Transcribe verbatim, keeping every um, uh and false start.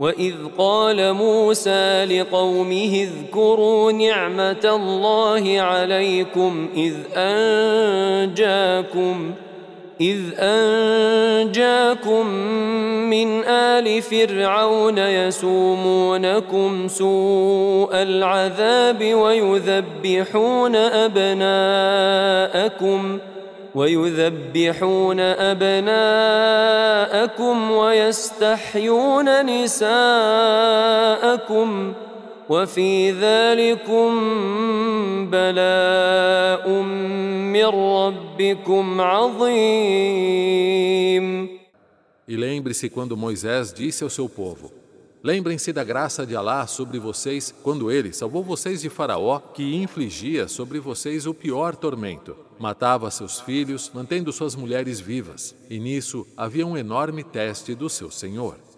وإذ قال موسى لقومه اذكروا نعمة الله عليكم إذ أنجاكم إذ أنجاكم من آل فرعون يسومونكم سوء العذاب ويذبحون أبناءكم ويذبحون أبناءكم ويستحيون نساءكم وفي ذلكم بلاء من ربكم عظيم. E lembre-se quando Moisés disse ao seu povo: lembrem-se da graça de Alá sobre vocês quando ele salvou vocês de Faraó, que infligia sobre vocês o pior tormento. Matava seus filhos, mantendo suas mulheres vivas. E nisso havia um enorme teste do seu Senhor.